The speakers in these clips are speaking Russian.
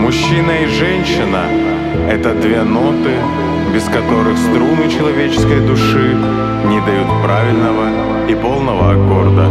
Мужчина и женщина — это две ноты, без которых струны человеческой души не дают правильного и полного аккорда.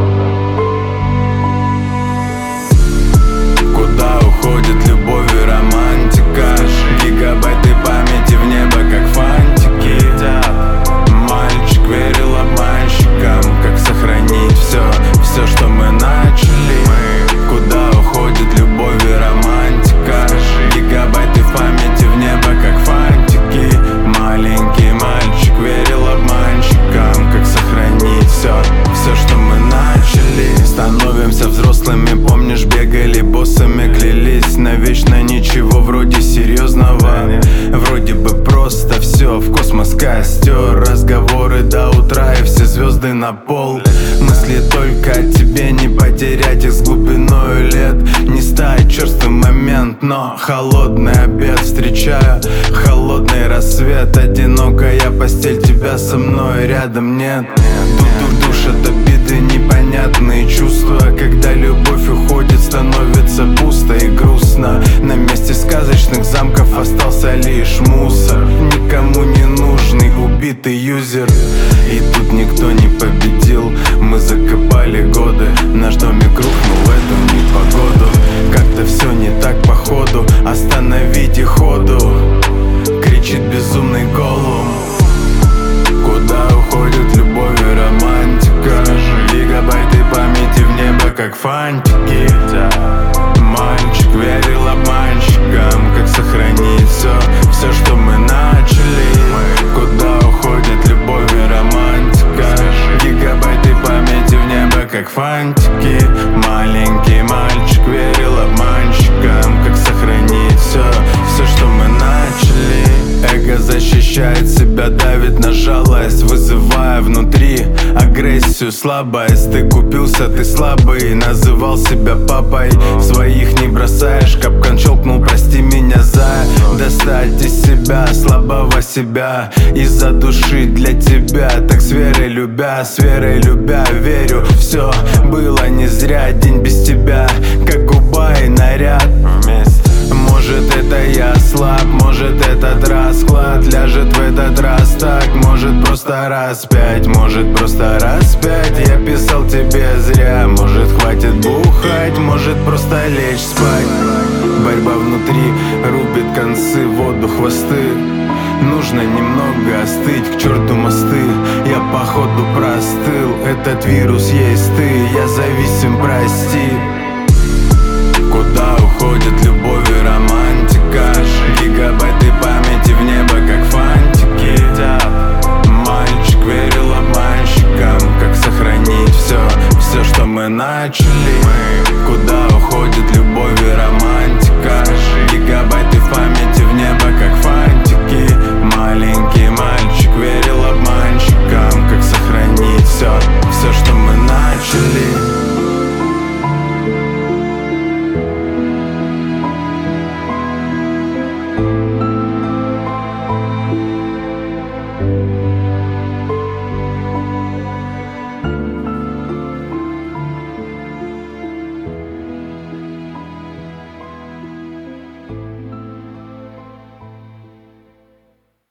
Куда уходит любовь и романтика? Гигабайты памяти в небо, как фантики. Мальчик верил обманщикам. Как сохранить все, что мы начали? Куда уходит любовь и романтика? Гигабайты в памяти в небо, как фантики. Маленький мальчик верил обманщикам. Как сохранить все, что мы начали? Становимся взрослыми, помнишь, бегали боссами, клялись навечно ничего вроде серьезного. Вроде бы просто все в космос костер. Разговоры до утра и все звезды на пол. Мысли только о тебе, не потерять их с глубиною лет. Не стать черствый момент, но холодный обед. Встречаю холодный рассвет. Одинокая постель, тебя со мной рядом нет. Тут душат обиды, непонятные чувства. Когда любовь уходит, становится пусто и грустно. На месте сказочных замков остался лишь мусор. Никому не нужный убитый юзер. И тут никто не победил. Мы закопали годы. Наш домик рухнул в эту непогоду. Как-то все не так походу. Остановите ходу, кричит безумный голум. Куда уходит любовь и романтика? Гигабайты памяти в небо, как фантики. Мальчик верил обманщикам. Как сохранить все, что мы начали? Куда уходит любовь и романтика? Гигабайты памяти в небо, как фантики. Маленький мальчик верил обманщикам. Как сохранить все, что мы начали? Эго защищает себя, давит на жалость, вызывая внутри агрессию, слабость. Ты купился, ты слабый, называл себя папой. Своих не бросаешь, капкан щелкнул, прости меня за достать из себя слабого себя. Из-за души для тебя, так с верой любя, верю. Все было не зря, день без тебя, как губа и наряд вместе. Может, это я слаб, может, этот расклад ляжет в этот раз так. Может, просто раз пять, я писал тебе зря. Может, хватит бухать, может, просто лечь спать. Борьба внутри рубит концы, в воду хвосты. Нужно немного остыть, к черту мосты. Я походу простыл, этот вирус есть ты. Я зависим, прости. Куда уходит любовь?